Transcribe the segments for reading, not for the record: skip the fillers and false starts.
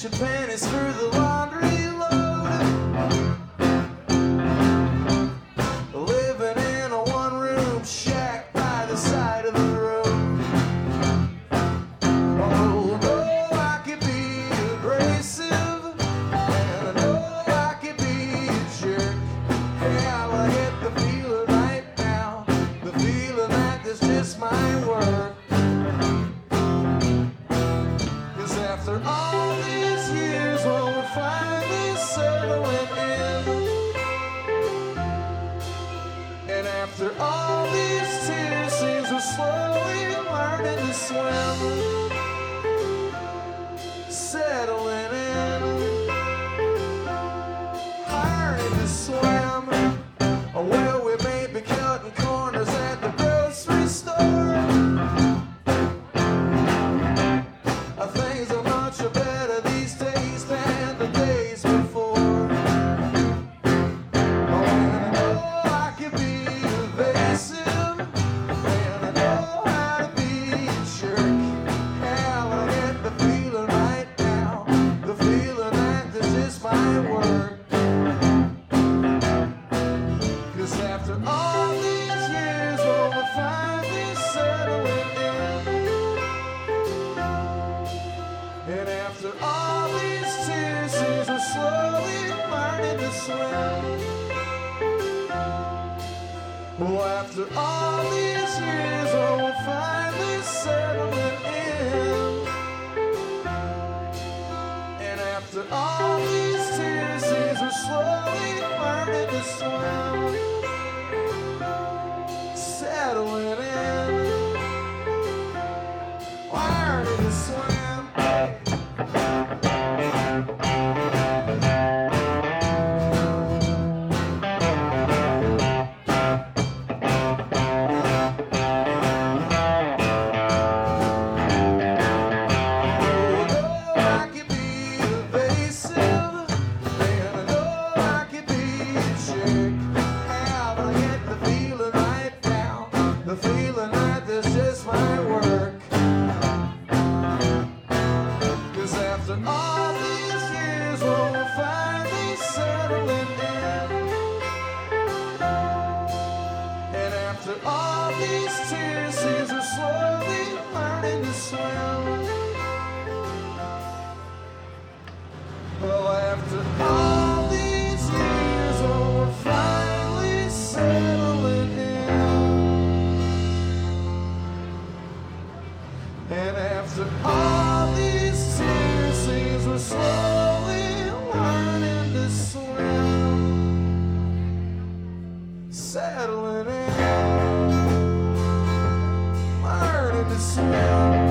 your panties through the laundry load. Living in a one-room shack by the side of the road. Oh, no, I could be abrasive, and I know I could be a jerk. Yeah, I get the feeling right now, the feeling that this just might work. Cause after all these years, well, we're finally settling in. And after all these tears, seems we're slowly learning to swim. Settling in, learning to swim. Well, we may be cutting corners at the grocery store. Things are much better these days than the days before. Oh, and I know I can be evasive, and I know how to be a jerk. Yeah, but I get the feeling right now, the feeling that this just might work. Cause after all these years, well, we're finally settling in. And after all these tears, seems we're slowly learning to swim. Well, after all these years, oh, we're finally settling in. And after all these tears, seems we're slowly learning to swim. Settling in, learning to swim. All these years, well, we're finally settling in. And after all these tears, seems we're slowly learning to swim. Well, after all these years, well, we're finally settling in. And after all these tears, seems we're slowly learning to swim. Settling in, learning to swim.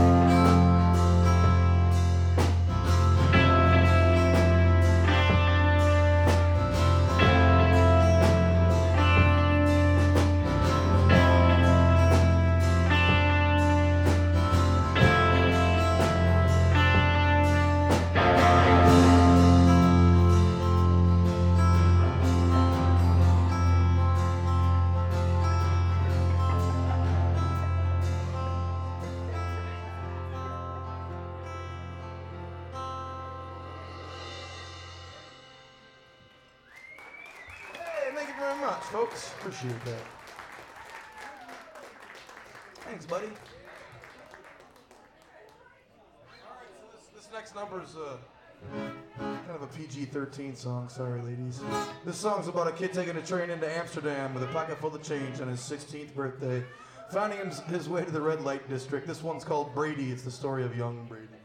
Thank you very much, folks. Appreciate that. Thanks, buddy. All right, so this next number is kind of a PG-13 song. Sorry, ladies. This song's about a kid taking a train into Amsterdam with a pocket full of change on his 16th birthday, finding his way to the red light district. This one's called Brady. It's the story of young Brady.